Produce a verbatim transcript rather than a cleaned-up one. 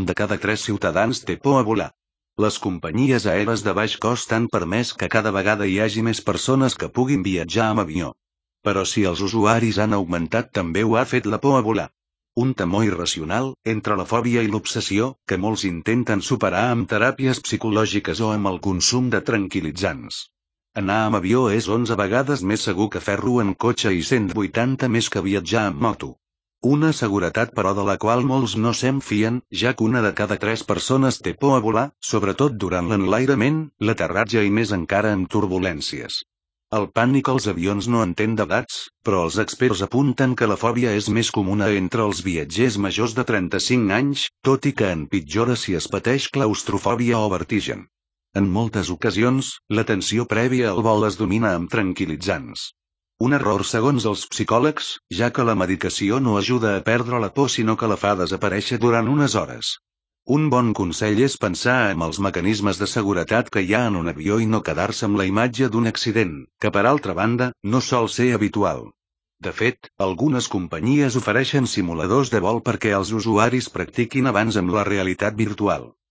un de cada tres ciutadans té por a volar. Les companyies aèries de baix cost han permès que cada vegada hi hagi més persones que puguin viatjar amb avió. Però si els usuaris han augmentat, també ho ha fet la por a volar. Un temor irracional, entre la fòbia i l'obsessió, que molts intenten superar amb teràpies psicològiques o amb el consum de tranquil·litzants. Anar amb avió és onze vegades més segur que fer-ho en cotxe i cent vuitanta més que viatjar amb moto. Una seguretat però de la qual molts no se'n fien, ja que una de cada tres persones té por a volar, sobretot durant l'enlairament, l'aterratge i més encara amb turbulències. El pànic als avions no entén d'edats, però els experts apunten que la fòbia és més comuna entre els viatgers majors de trenta-cinc anys, tot i que empitjora si es pateix claustrofòbia o vertigen. En moltes ocasions, la tensió prèvia al vol es domina amb tranquil·litzants. Un error segons els psicòlegs, ja que la medicació no ajuda a perdre la por sinó que la fa desaparèixer durant unes hores. Un bon consell és pensar en els mecanismes de seguretat que hi ha en un avió i no quedar-se amb la imatge d'un accident, que per altra banda, no sol ser habitual. De fet, algunes companyies ofereixen simuladors de vol perquè els usuaris practiquin abans amb la realitat virtual.